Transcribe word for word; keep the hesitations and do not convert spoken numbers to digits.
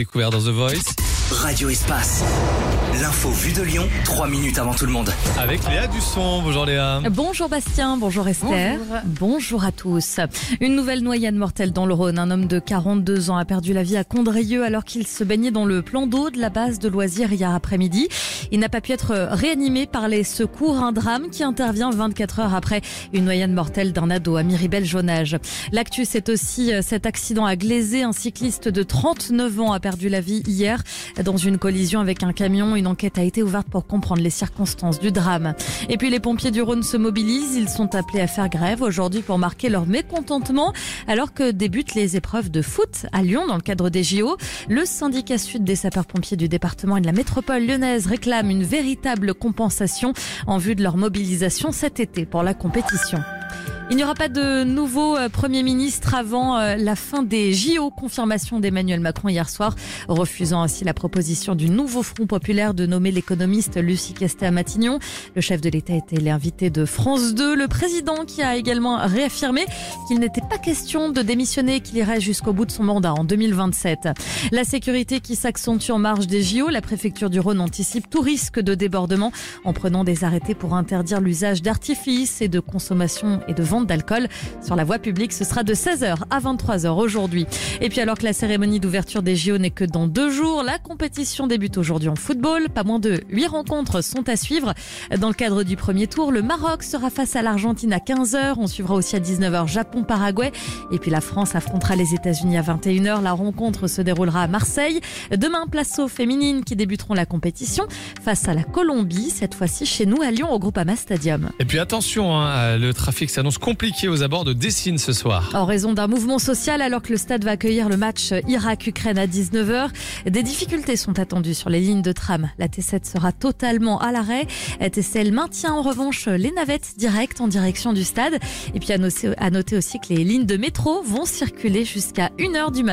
Découvert dans The Voice. Radio Espace. L'info vue de Lyon, trois minutes avant tout le monde. Avec Léa Dusson. Bonjour Léa. Bonjour Bastien, bonjour Esther. Bonjour. Bonjour à tous. Une nouvelle noyade mortelle dans le Rhône. Un homme de quarante-deux ans a perdu la vie à Condrieu alors qu'il se baignait dans le plan d'eau de la base de loisirs hier après-midi. Il n'a pas pu être réanimé par les secours. Un drame qui intervient vingt-quatre heures après une noyade mortelle d'un ado à Miribel-Jonage. L'actu, c'est aussi cet accident à Glazé. Un cycliste de trente-neuf ans a perdu la vie hier dans une collision avec un camion. Une enquête a été ouverte pour comprendre les circonstances du drame. Et puis les pompiers du Rhône se mobilisent. Ils sont appelés à faire grève aujourd'hui pour marquer leur mécontentement alors que débutent les épreuves de foot à Lyon dans le cadre des J O. Le syndicat sud des sapeurs-pompiers du département et de la métropole lyonnaise réclame une véritable compensation en vue de leur mobilisation cet été pour la compétition. Il n'y aura pas de nouveau Premier ministre avant la fin des J O. Confirmation d'Emmanuel Macron hier soir, refusant ainsi la proposition du nouveau Front populaire de nommer l'économiste Lucie Castet à Matignon. Le chef de l'État était l'invité de France deux. Le président qui a également réaffirmé qu'il n'était pas question de démissionner et qu'il irait jusqu'au bout de son mandat en deux mille vingt-sept. La sécurité qui s'accentue en marge des J O. La préfecture du Rhône anticipe tout risque de débordement en prenant des arrêtés pour interdire l'usage d'artifices et de consommation et de vente d'alcool sur la voie publique. Ce sera de seize heures à vingt-trois heures aujourd'hui. Et puis alors que la cérémonie d'ouverture des J O n'est que dans deux jours, la compétition débute aujourd'hui en football. Pas moins de huit rencontres sont à suivre. Dans le cadre du premier tour, le Maroc sera face à l'Argentine à quinze heures. On suivra aussi à dix-neuf heures Japon-Paraguay. Et puis la France affrontera les États-Unis à vingt et une heures. La rencontre se déroulera à Marseille. Demain, place aux féminines qui débuteront la compétition face à la Colombie, cette fois-ci chez nous à Lyon au Groupama Stadium. Et puis attention, hein, le trafic s'annonce compliqué aux abords de Dessine ce soir. En raison d'un mouvement social, alors que le stade va accueillir le match Irak-Ukraine à dix-neuf heures, des difficultés sont attendues sur les lignes de tram. La T sept sera totalement à l'arrêt. T C L maintient en revanche les navettes directes en direction du stade. Et puis à noter aussi que les lignes de métro vont circuler jusqu'à une heure du matin.